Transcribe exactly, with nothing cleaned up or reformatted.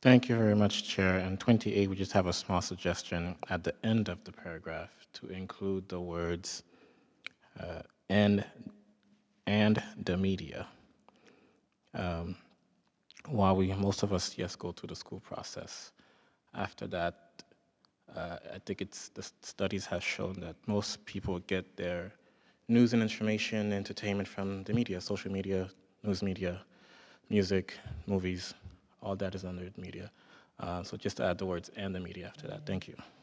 Thank you very much, Chair. And twenty-eight, we just have a small suggestion at the end of the paragraph to include the words uh, and and the media. Um, while we most of us yes go through the school process, after that, uh, I think it's the s- studies have shown that most people get their news and information, entertainment from the media, social media, news media, music, movies, all that is under the media. Uh, so just to add the words and the media after that. Thank you.